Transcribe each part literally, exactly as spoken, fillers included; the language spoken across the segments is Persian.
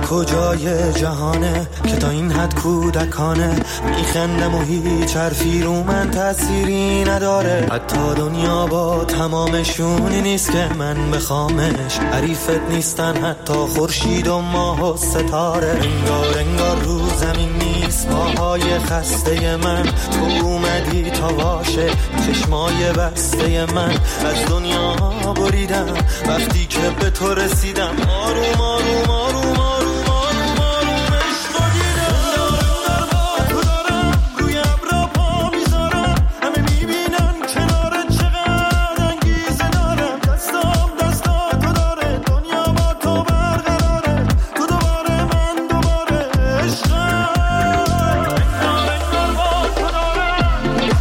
کجای جهانه که تا این حد کودکانه میخندم و هیچ حرفی رو من تأثیری نداره. حتی دنیا با تمامشونی نیست که من بخوامش، حریفت نیستن حتی خورشید و ماه و ستاره. انگار انگار رو زمین نیست پاهای خسته من، تو اومدی تا باشه چشمای بسته من. از دنیا بریدم وقتی که به تو رسیدم، آروم آروم آروم آروم آروم آروم عشق دیدم. انگار با تو دارم روی ابرا پا میذارم، همه میبینن کنار چقدر انگیزه دارم. دستام دستا تو داره، دنیا با تو برقراره، تو دوباره من دوباره عشقم. انگار انگار با تو دارم.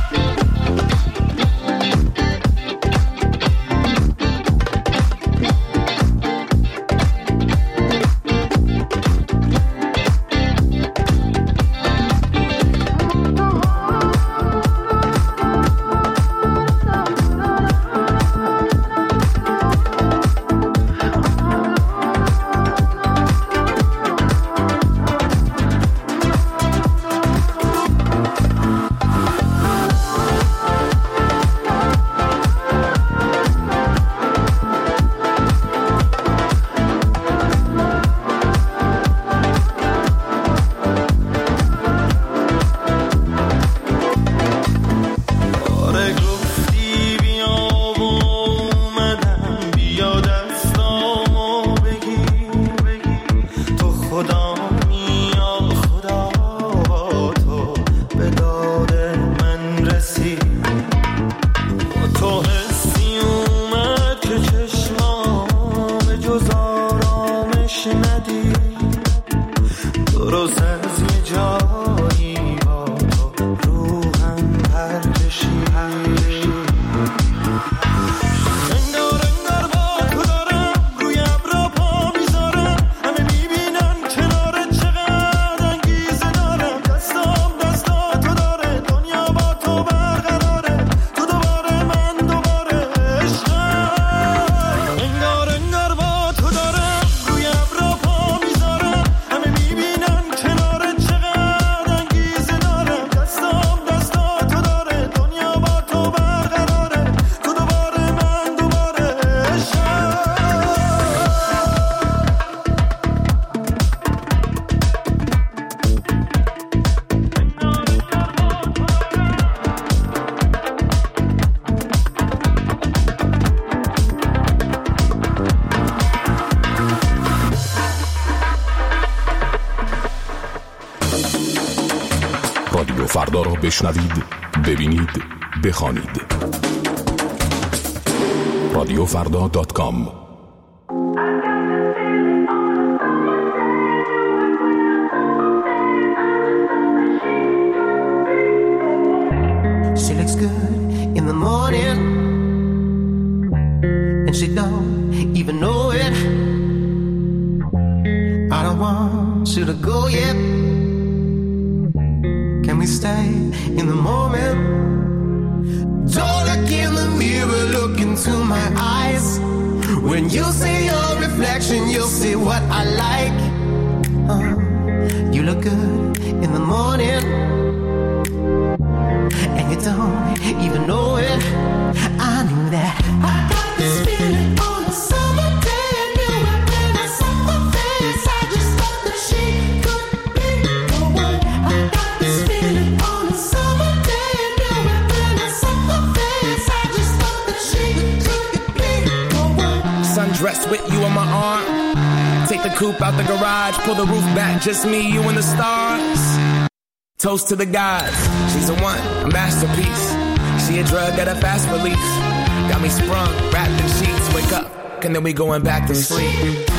فردا را بشنوید، ببینید، بخوانید. رادیو فردا دات کام. She looks good in the morning and she don't even know it. I don't want you to go yet. Can we stay in the moment? Don't look in the mirror, look into my eyes. When you see your reflection, you'll see what I like. uh, You look good in the morning and you don't even know it. I knew that. I got this feeling on a summer day, and you were wearing something face. I just thought that she could be the one. I got this feeling on a summer day, and you were wearing something face. I just thought that she could be the one. Sundressed with you on my arm, take the coupe out the garage, pull the roof back, just me, you and the stars. Toast to the gods, she's a one, a masterpiece. She a drug at a fast release. Got me sprung, wrapped in sheets, wake up, and then we going back to sleep.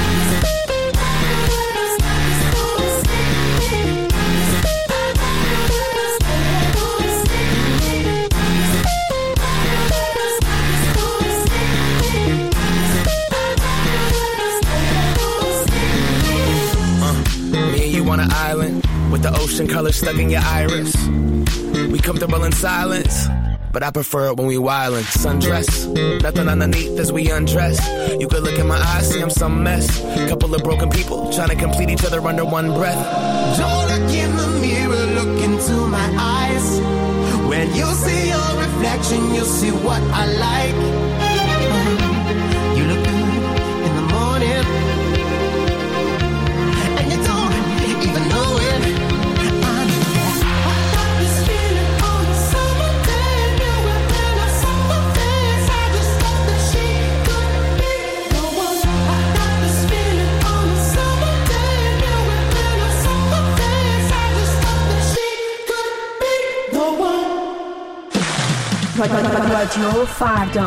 Uh, me and you on an island with the ocean color stuck in your iris. We comfortable in silence. but I prefer it when we wildin'. Sundress, nothing underneath as we undress. You could look in my eyes, see I'm some mess. Couple of broken people trying to complete each other under one breath. Don't look in the mirror, look into my eyes. When you see your reflection, you'll see what I like. You look good in the morning, and you don't even know it. I know that. I got this feeling on a summer day. You were in a summer face. I just thought that she could be the one. I got this feeling on a summer day. You were in a summer face. I just thought that she could be the one. رادیو فردا.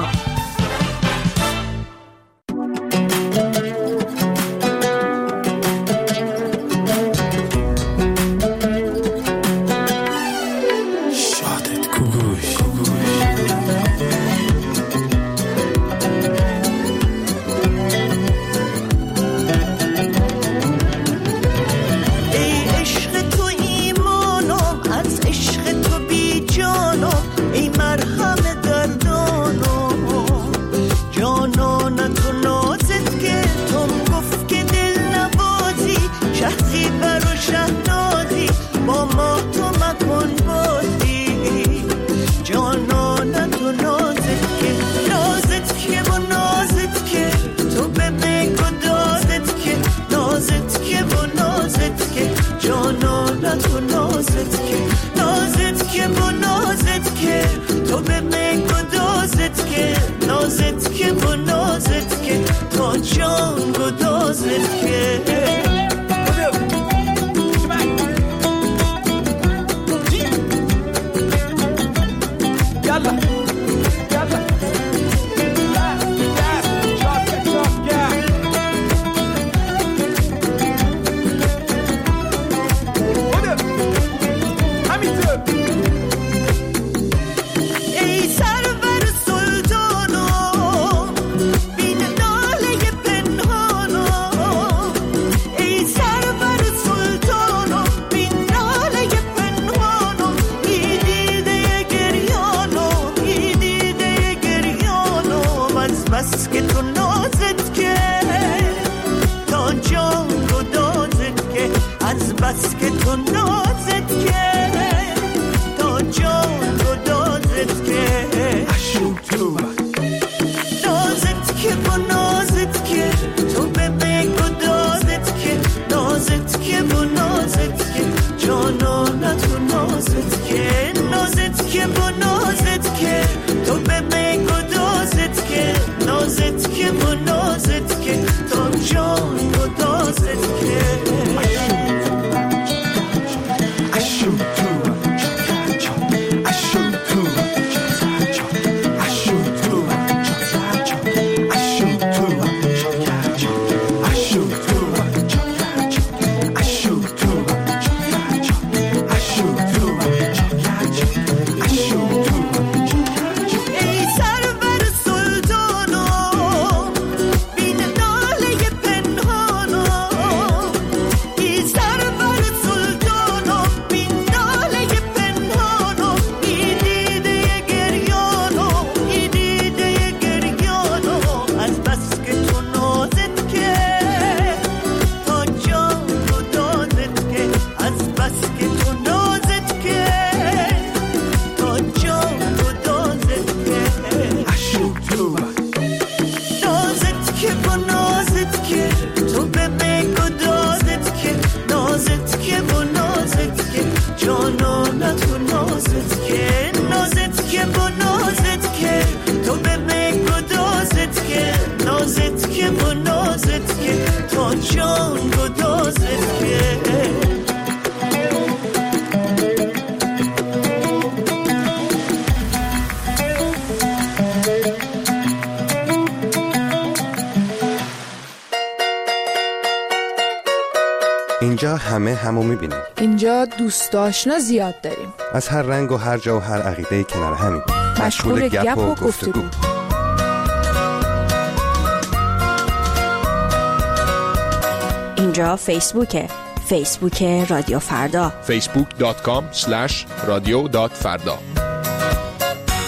اینجا همه همو میبینیم. اینجا دوست آشنا زیاد داریم. از هر رنگ و هر جا و هر عقیده کنار همین. مشغول گپ و گفتگو. اینجا فیسبوکه. فیسبوک رادیو فردا. فیسبوک دات کام اسلش رادیو دات فردا.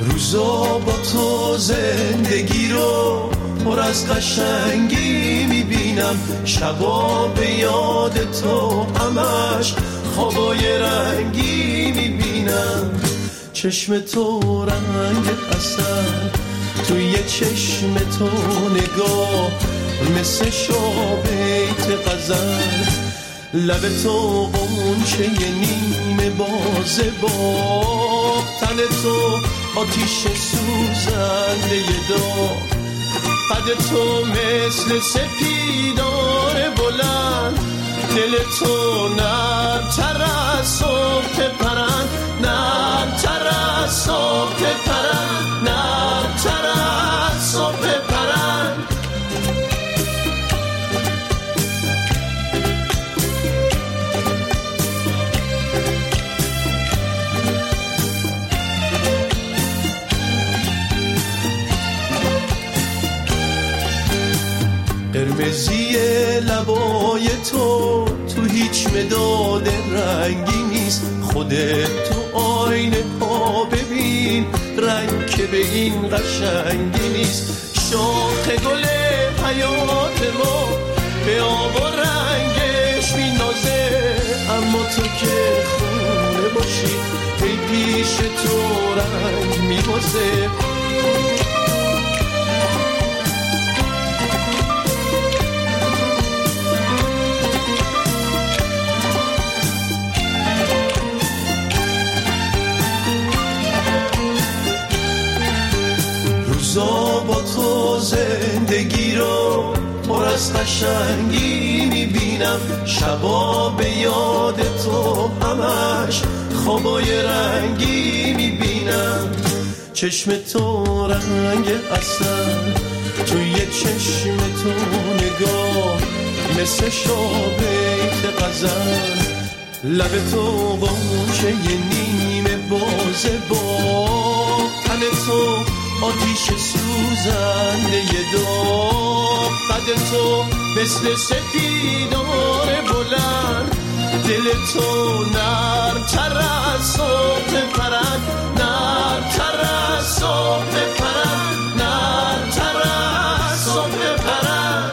روزا با تو زندگی رو پر از قشنگی میبینم، شبا به یاد تو همش خوابای رنگی میبینم. چشم تو رنگ عسل، توی چشم تو نگاه مثل شابیت غزل، لب تو غنچه نیمه بازه با تن تو آتیش سوزنده داغ، قد تو مثل سپیدار بلند، دل تو نرم‌تر از صبح پرند، نرم‌تر از صبح پرند، نرم‌تر از صبح پرند. قرمزی لبای تو تو هیچ مداد رنگی نیست، خودت تو آینه ها ببین رنگ که به این قشنگی نیست. شاخ گل حیات ما به آب و رنگش مینازه، اما تو که خونه باشی ای پیش تو رنگ میبازه. روزا با تو زندگی رو پر از قشنگی میبینم، شبا به یاد تو همش خوابای رنگی میبینم. چشم تو رنگ عسل، توی چشم تو نگاه مثل شابیت غزل، لب تو غنچه نیمه بازه با تن تو آتیش سوزنده داغ، قد تو مثل سپیدار بلند، دل تو نرم‌تر از صبح پرند، نرم‌تر از صبح پرند، نرم‌تر از صبح پرند.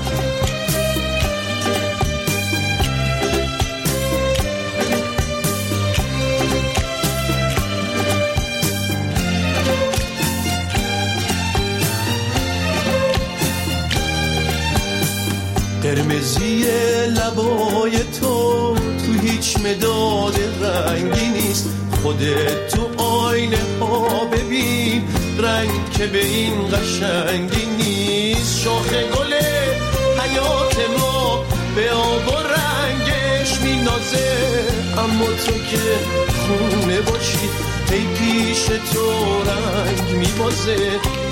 قرمزی لبای تو تو هیچ مداد رنگی نیست، خودت تو آینه ها ببین رنگ که به این قشنگی نیست. شاخ گل حیات ما به آب و رنگش مینازه، اما تو که خونه باشی ای پیش تو رنگ میبازه.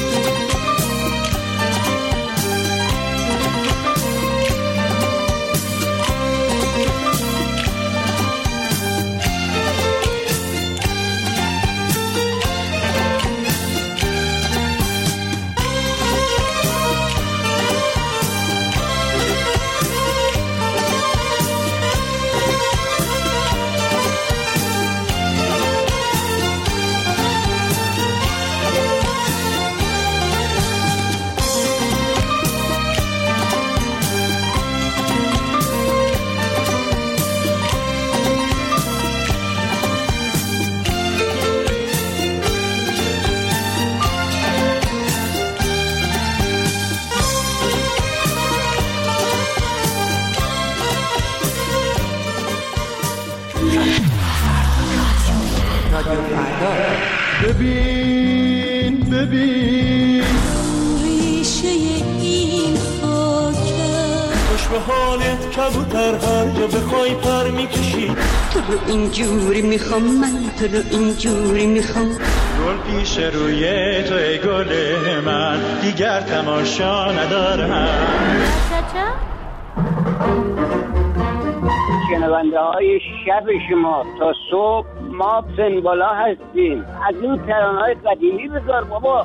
ببین ببین ریشه این خاکه، خوش به حالت کبوتر هر جا بخوای پر میکشی. تو رو اینجوری میخوام، من تو رو اینجوری میخوام. گل پیش روی تو ای گل من، دیگر تماشا ندارم. شنونده های شب شما تا صبح ما سنبالا هستیم. از این ترانه‌های قدیمی بذار بابا.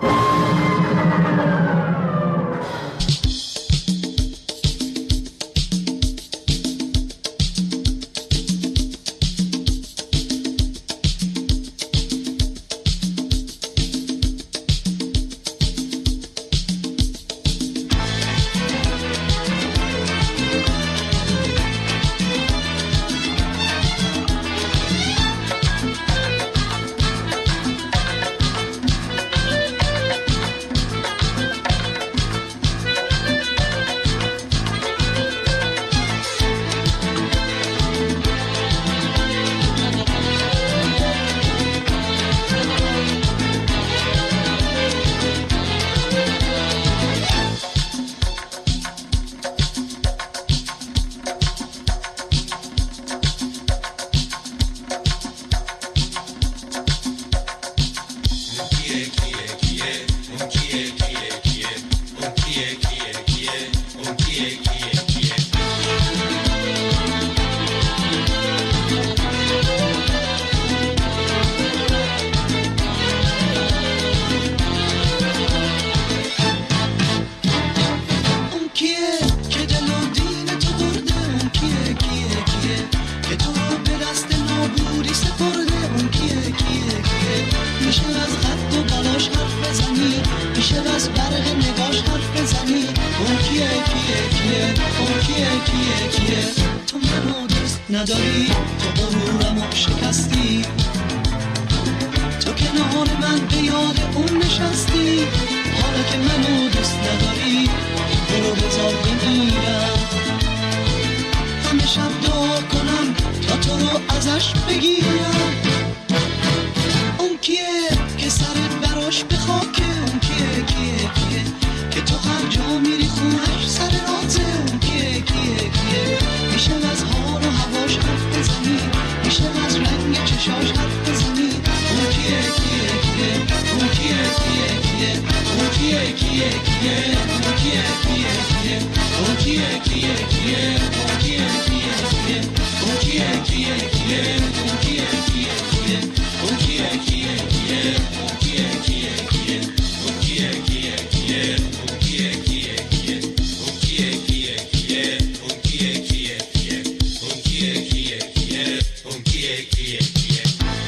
از برق نگاش حرف بزنی. اون کیه کیه کیه اون کیه کیه کیه تو منو دوست نداری، تو غرورمو شکستی، تو کنار من به یاد اون نشستی. حالا که منو دوست نداری برو بذار بمیرم، همه شب دعا کنم تا تو رو ازش بگیرم. اون کیه که سرت براش به خاکه، اون کیه کیه کیه که تو هر جا میری خونش سر رازه. اون کیه کیه کیه میشه از حال و هواش حرف بزنی، میشه از رنگ چشاش حرف بزنی. اون کیه کیه کیه اون کیه کیه کیه اون کیه کیه کیه اون کیه کیه کیه اون کیه کیه کیه اون کیه کیه کیه اون کیه کیه کیه اون کیه کیه کیه اون کیه کیه کیه اون کیه کیه کیه اون کیه کیه کیه اون کیه کیه کیه اون کیه کیه کیه اون کیه کیه کیه اون کیه کیه کیه اون کیه کیه کیه.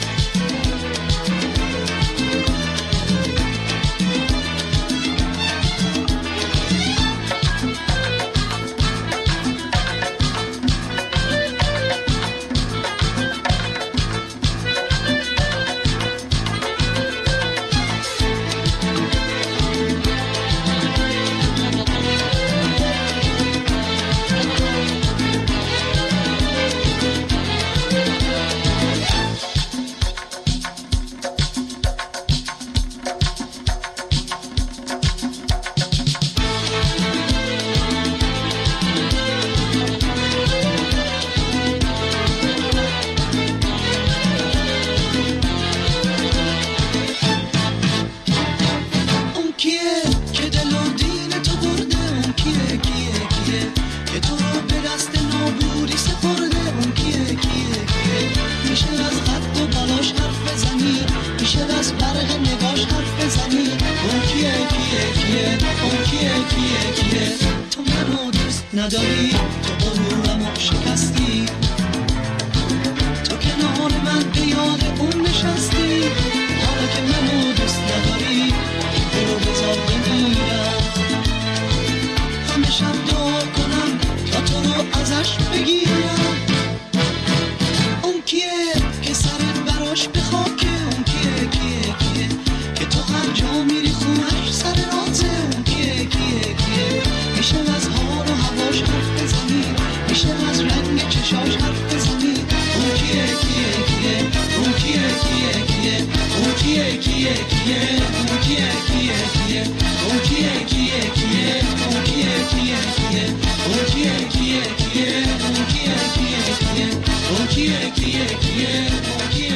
نداری تو غرورمو شکستی، تو کنار من به یاد اون نشستی. حالا که منو دوست نداری برو بذار بمیرم، همه شب دعا کنم تا تو رو ازش بگیرم. اون کیه که سرت براش به خاکه، اون کیه کیه کیه که تو هر جا میری خونش سر رازه. اون کیه کیه کیه میشه از حال و هواش حرف بزنی، میشه از رنگ چشاش حرف بزنی. اون کیه کیه کیه اون کیه کیه کیه اون کیه کیه کیه اون کیه کیه کیه اون کیه کیه کیه اون کیه کیه کیه اون کیه کیه کیه اون کیه کیه کیه اون کیه کیه کیه اون کیه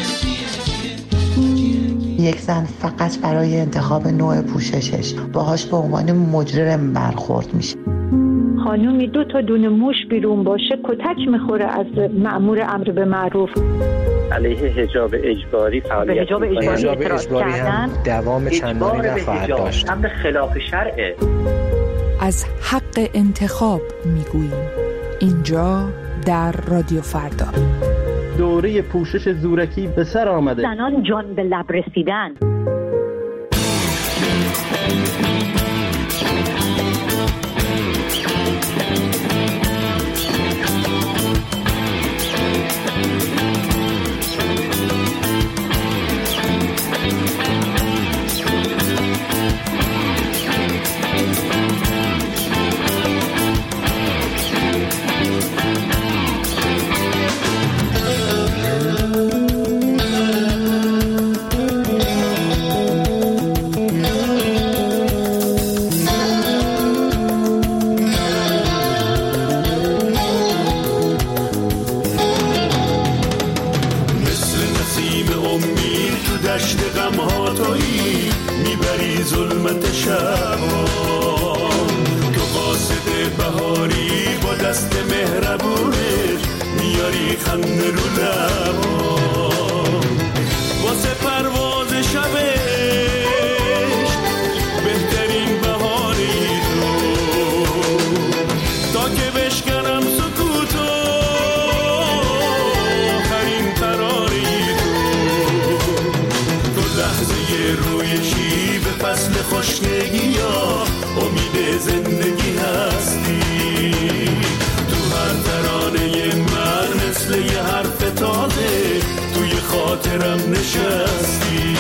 کیه. یک زن فقط برای انتخاب نوع پوششش باهاش به عنوان مجرم برخورد میشه. خانومی دو تا دونه موش بیرون باشه کتک میخوره از مأمور امر به معروف. علیه حجاب اجباری فعالیت به حجاب اجباری اعتراض کردن، دوام چندانی نخواهد داشت. امر خلاف شرعه. از حق انتخاب میگوییم اینجا در رادیو فردا. دوره پوشش زورکی به سر آمده. زنان جان به لب رسیدن. روی شیب فصل خشکگی ها امید زندگی هستی. تو هر ترانه من مثل یه حرف تازه توی خاطرم نشستی.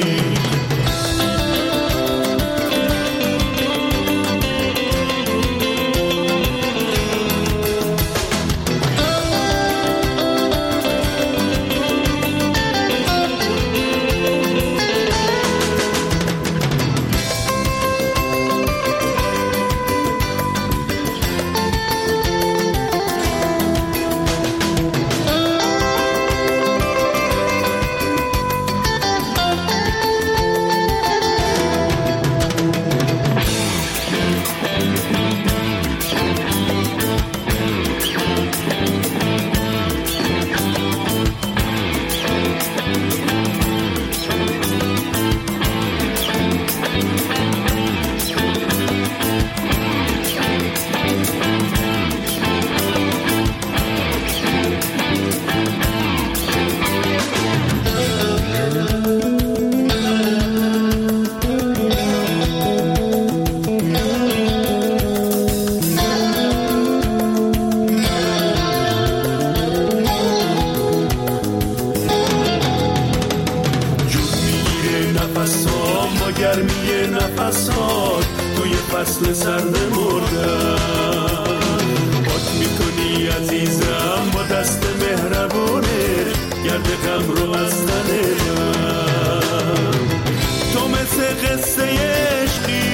فصل سرد مردن پاک میکنی عزیزم با دست مهربونه گرد غم رو از تن من. تو مثل قصه عشقی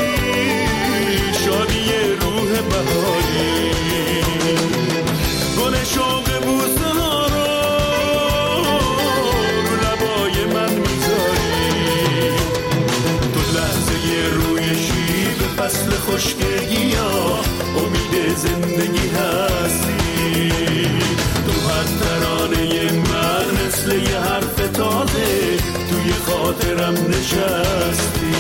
شادی روح بهاری گل شوق بوسه ها رو رو لبای من میذاری. تو لحظه روی شیب فصل خشکگی ها امید زندگی هستی. تو هر ترانه من مثل یه حرف تازه توی خاطرم نشستی.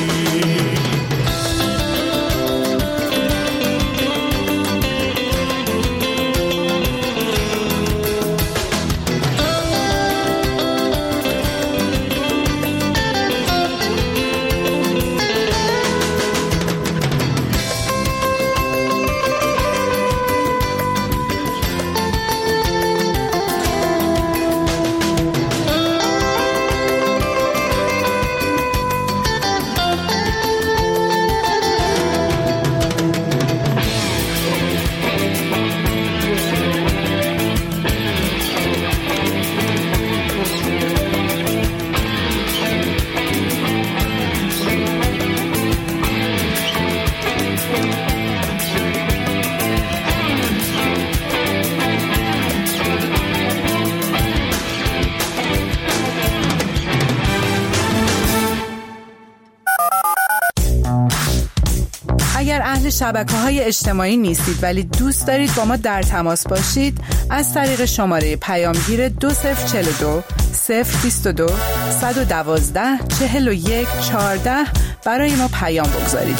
شبکه‌های اجتماعی نیستید ولی دوست دارید با ما در تماس باشید، از طریق شماره پیامگیر دو صفر چهل و دو صفر بیست و دو صد و دوازده چهل و یک چهارده برای ما پیام بگذارید.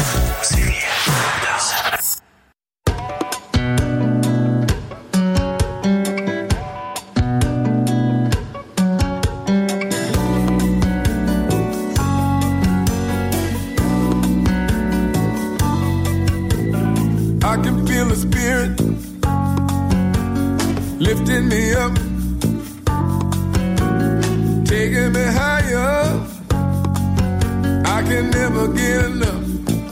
Lifting me up, taking me higher. I can never get enough.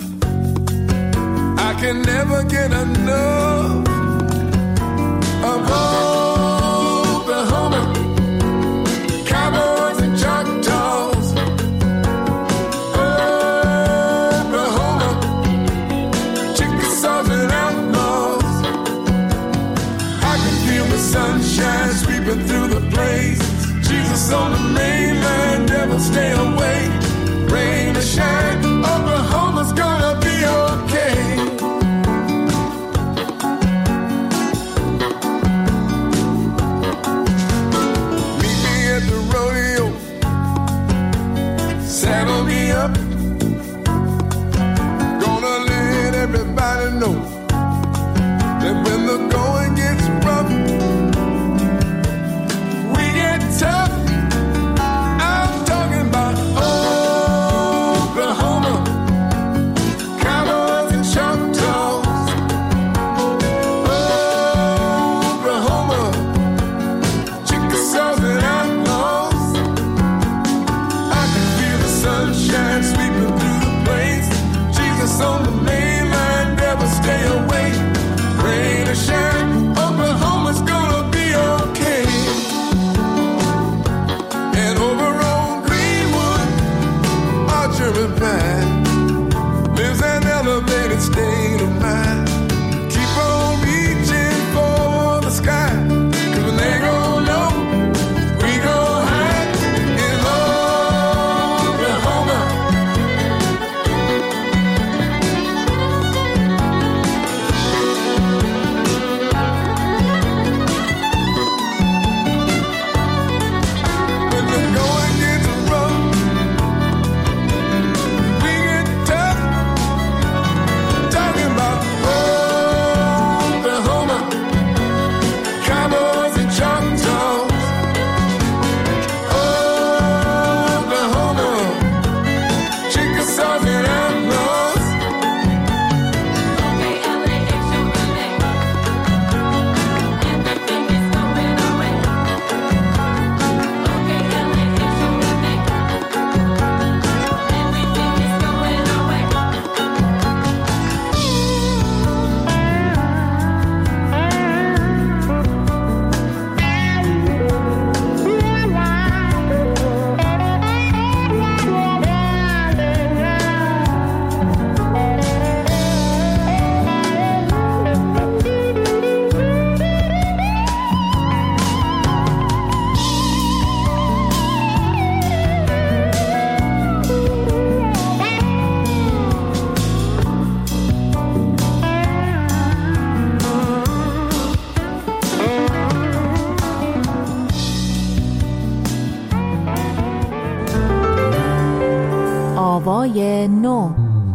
I can never get enough of Oklahoma, cowboys and Choctaws. Oklahoma, Chickasaws and outlaws. I can feel the sunshine sweeping through the place. Jesus on the mainland, never stay away. Rain or shine, Oklahoma's gonna be okay. Meet me at the rodeo, saddle me up. Gonna let everybody know that when the going gets rough, we get tough. I'm talking about Oklahoma, sweeping through the plains. Jesus on the main line, never stay away. Rain or shine, Oklahoma's gonna be okay. And over on Greenwood, Archer and Pine, lives an elevated state of mind. Keep on reaching for the sky, 'cause when they go low, we go high in Oklahoma. When the going gets rough, we get tough. Talking about Oklahoma, cowboys and Choctaws. Oklahoma, Chickasaws and outlaws. آوای نو.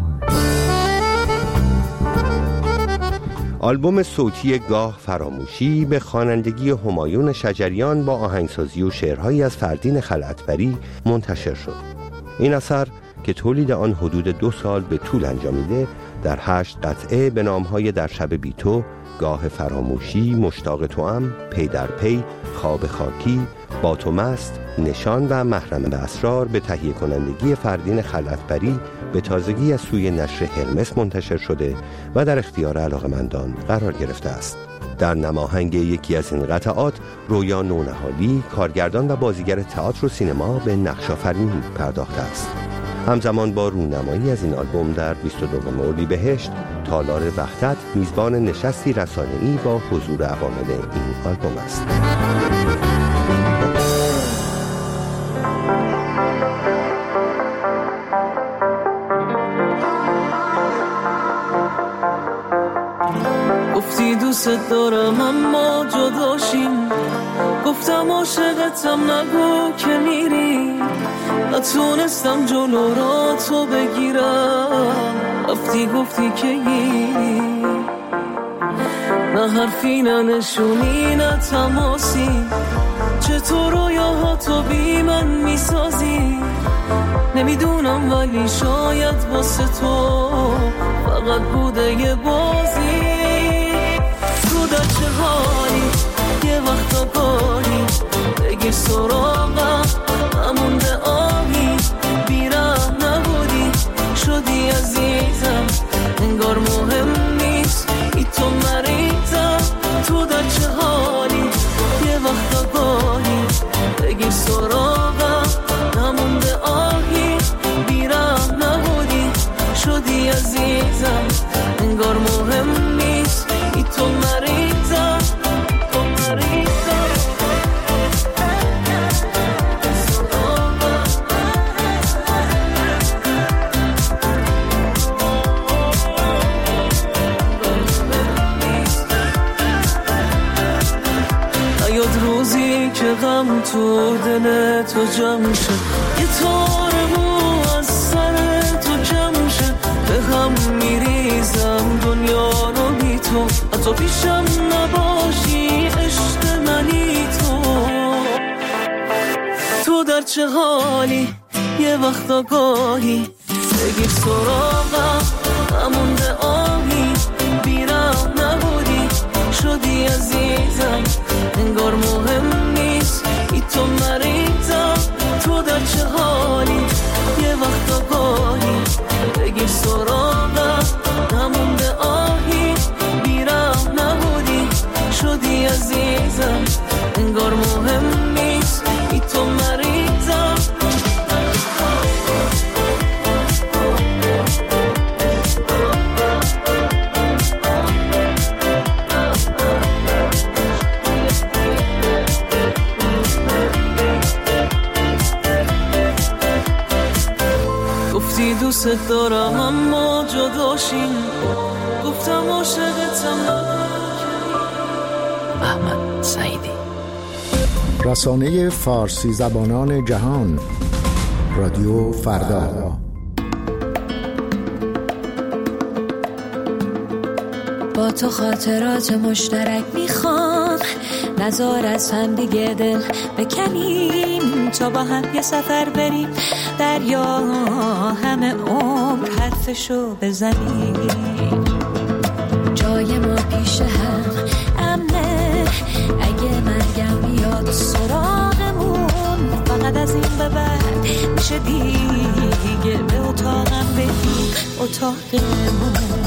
آلبوم صوتی گاه فراموشی به خوانندگی همایون شجریان با آهنگسازی و شعرهایی از فردین خلعتبری منتشر شد. این اثر که تولید آن حدود دو سال به طول انجامیده، در هشت قطعه به نامهای در شب بی تو، گاه فراموشی، مشتاق توام، پی در پی، خواب خاکی، با تو مست، نشان و محرم به اسرار به تهیه کنندگی فردین خلعتبری به تازگی از سوی نشر هرمس منتشر شده و در اختیار علاقه‌مندان قرار گرفته است. در نماهنگ یکی از این قطعات، رویا نونهالی، کارگردان و بازیگر تئاتر و سینما، به نقش‌آفرینی پرداخته است. همزمان با رونمایی از این آلبوم در بیست و دوم اردیبهشت، تالار وحدت میزبان نشستی رسانه‌ای با حضور عوامل این آلبوم است. گفتی دوست دارم اما جداشیم، گفتم عاشقتم نگو که میری، نتونستم جلو را تو بگیرم، رفتی گفتی که گیری، نه حرفی نه نشونی نه تماسی، چطور رویاها تو بی من میسازی، نمیدونم ولی شاید واسه تو فقط بوده یه بازی. تو در چه حالی یه وقتا گاهی بگیر سراغم، نمونده آهی بیرم نبودی شدی عزیزم، انگار مهم نیست ای تو مریضم. تو در چه حالی یه وقتا گاهی بگیر سراغم، نمونده آهی بیرم نبودی شدی عزیزم، انگار مهم نیست ای تو مریضم، تو مریضم. نیاد روزی که غم تو دل تو جمع شه، یه تار مو از سر تو جمع شه، به هم میریزم دنیا رو بی تو، حتی پیشم نباشی عشق منی تو. تو در چه حالی یه وقتا گاهی بگیر سراغم، نمونده آهی بیرم نبودی شدی عزیزم، انگار مهم نیست ای تو مریضم. تو در چه حالی، یه وقت آگاهی بگیر سراغم، نمونده آهی بیرم نبودی، شدی عزیزم انگار مهم نیست ای تو مریضم. گفتی دوست دارم اما جداشیم، گفتم عاشقتم. احمد سعیدی. رسانه فارسی زبانان جهان، رادیو فردا. با تو خاطرات مشترک میخوام، نزار از هم دیگه دل بکنیم، تا با هم یه سفر بریم دریا، همه عمر حرفشو بزنیم. جای ما پیش هم امنه، اگه مرگم بیاد سراغمون، فقط از این به بعد میشه دیگه به اتاقم بریم، اتاقمون.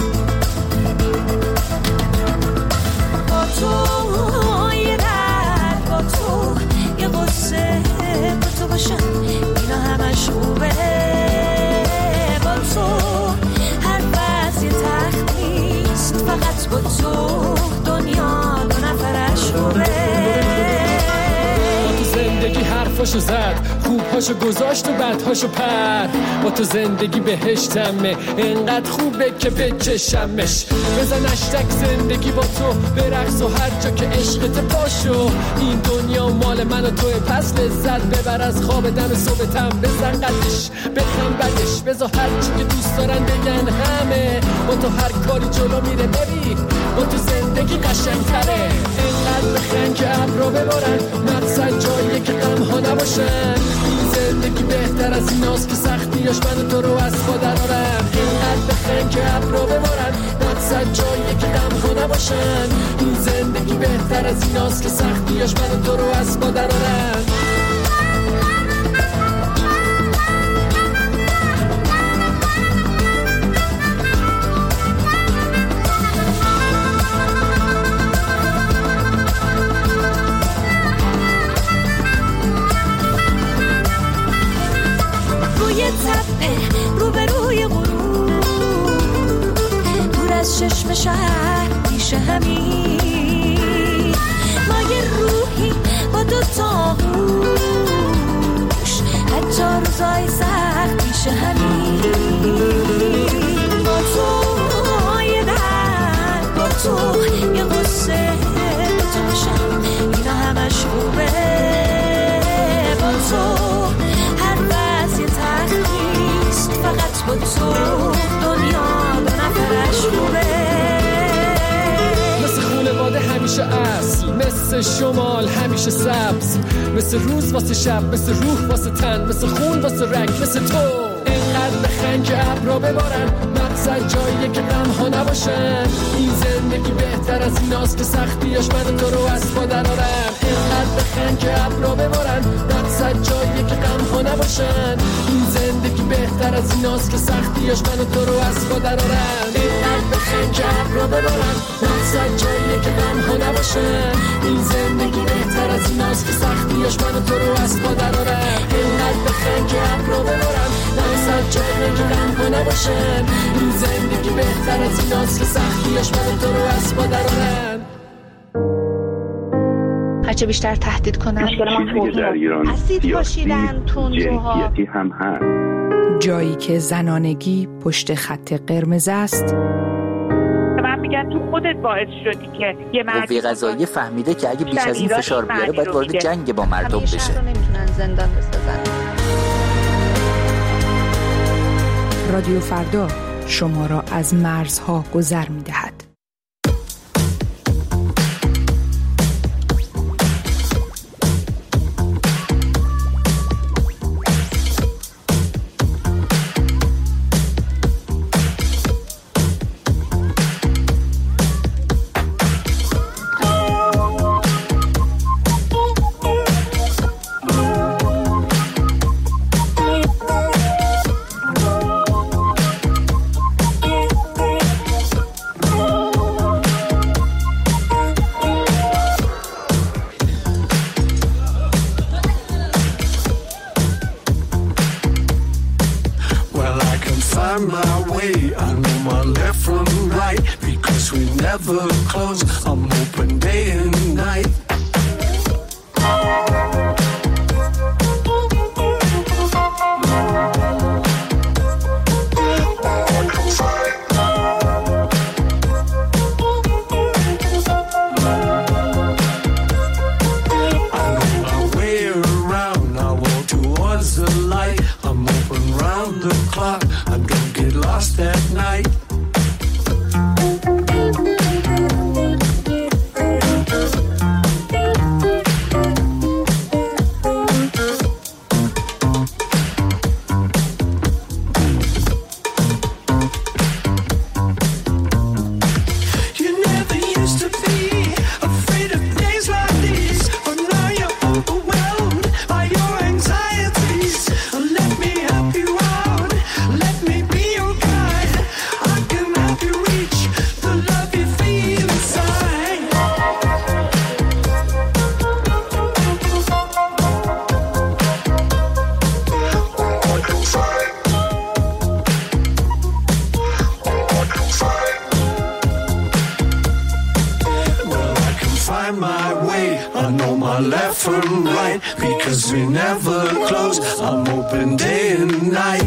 با تو یه درد، با تو یه قصه، با تو باشم اینا همش خوبه، با تو هر وضع یه تخت نیست، فقط با تو دنیا دو نفرش خوبه. با تو زندگی حرفاشو زد، خوبهاشو گذاشت و بدهاشو پر، با تو زندگی بهشتمه، انقدر خوبه که بچشمش. بزن اشتک زندگی با تو برقص و هر جا که عشقت پاشو، این دنیا مال من و توی، پس لذت ببر از خواب دم صبحتم. بزن قدش بخم بدش، بزا هر چی که دوست دارن بگن همه، با تو هر کاری جلو میره. ببین با تو زندگی قشنگتره، انقدر بخن که ابرا ببارن، مقصد جاییه که غم ها نباشن. این زندگی بهتر از ایناست که سختیاش من و تو رو از خود درارن. اینقدر بخن که ابرا ببارن، مقصد جاییه که غم ها نباشن. این زندگی بهتر از ایناست که سختیاش من و تو رو از خود درارن. روبروی غروب، دور از چشم شهر پیش همین، ما یه روحی با دو تا گوش، حتی روزای سخت پیش همین. با تو یه درد، با تو یه قصه، با تو باشم اینا همش خوبه، با تو هر وضع تخت نیست، فقط با تو دنیا دو نفرش خوبه. مثل خونواده همیشه اصل، مثل شمال همیشه سبز، مثل روز واسه شب، مثل روح واسه تن، مثل خون واسه رگ، مثل تو. اینقدر بخن که ابرا ببارن، مقصد جاییه که غم ها نباشن. این زندگی بهتر از ایناست که سختیاش من تو رو از پا درارن. اینقدر بخن که ابرا ببارن، مقصد جاییه که غم ها نباشن. این زندگی بهتر از ایناست که سختیاش من تو رو از پا درارن. اینقدر بخن که ابرا ببارن، مقصد جاییه که غم ها نباشن. این زندگی بهتر از ایناست که سختیاش من تو رو از پا درارن. اینقدر بخن که ابرا ببارن، مقصد جاییه که غم ها نباشن. این زندگی بهتر از ایناست که سختیاش من تو رو از پا درارن. هرچه بیشتر تهدید کنن، مشکل ما توهین اسید پاشیدن، تندروها هم هست. جایی که زنانگی پشت خط قرمز است، من میگن تو خودت باعث شدی که یه مرد قوه قضاییه فهمیده که اگه بیش از این فشار بیاره باید وارد جنگ با مردم بشه. همیشه رو نمیتونن زندان بسازن. رادیو فردا شما را از مرزها گذر می‌دهد. find my way. I know my left from right because we never close. I'm open day and night. Because we never close, I'm open day and night.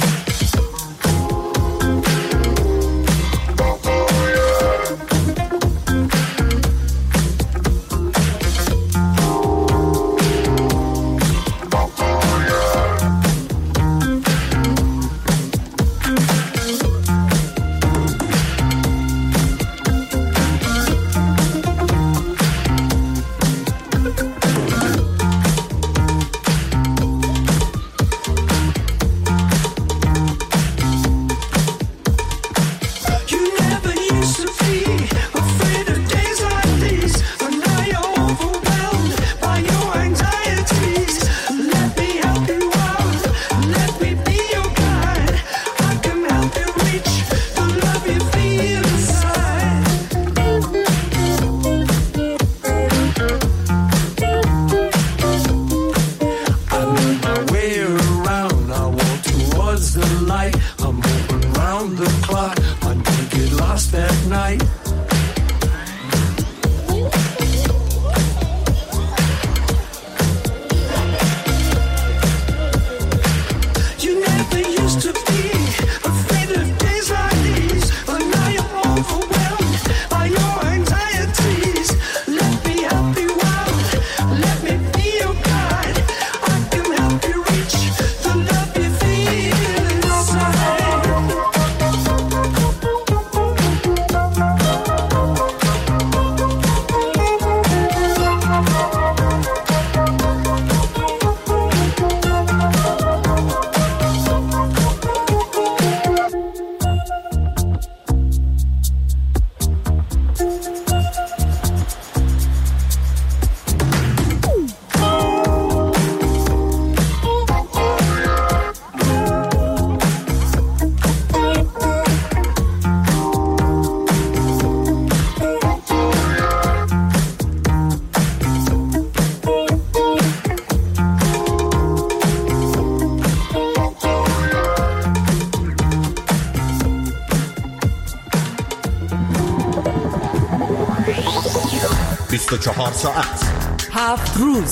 بیست و چهار ساعت، هفت روز،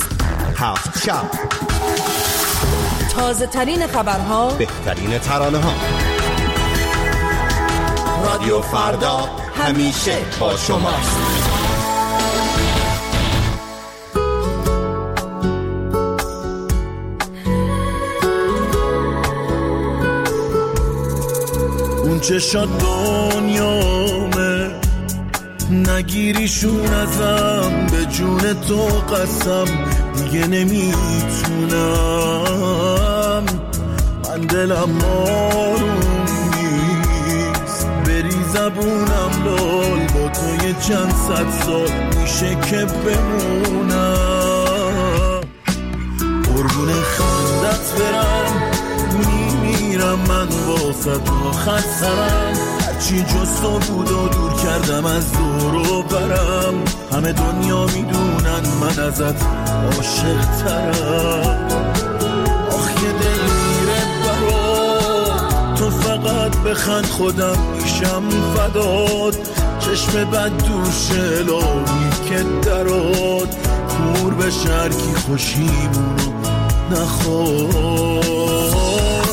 هفت شب، تازه ترین خبرها، بهترین ترانه ها. رادیو فردا همیشه با شماست. اون چشات دنیامه، نگیریشون ازم، به جون تو قسم دیگه نمیتونم. من دلم آروم نیست، بری زبونم لال، با تو یه چند صد سال میشه که بمونم. قربون خندت برم، میمیرم من واسه تو خسرم. هرچی جز تو بود و دور کردم از دور و برم. همه دنیا میدونن من ازت عاشق ترم. آخ یه دل میره برا تو فقط بخند خودم میشم فدات، چشم بد دوش الهی که درات، کور به شرکی خوشیمونو نخواد.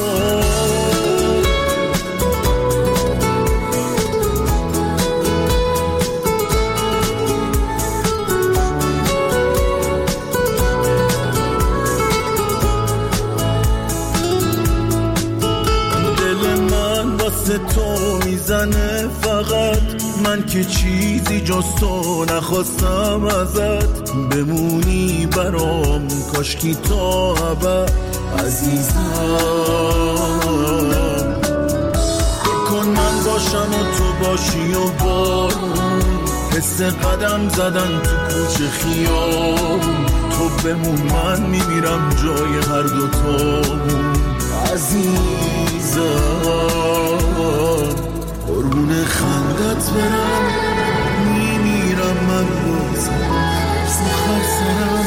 تو میزنه فقط، من که چیزی جز تو نخواستم ازت، بمونی برام کاشکی تا ابد عزیزم. بکن من باشم و تو باشی و بارون، حس قدم زدن تو کوچه خیام، تو بمون من میمیرم جای هر دوتامون عزیزم. قربون خندت برم میمیرم من بازم سخر سرم.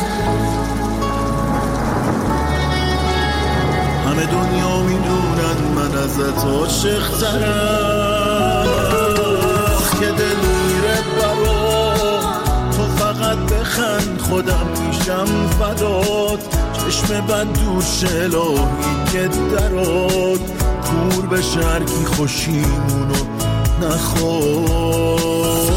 همه دنیا میدونن من ازت عاشق ترم، که دل میره برا تو فقط بخند خودم میشم فدات، چشم بد دوش الهی که درات، کور به شرکی خوشیمونو نخواد.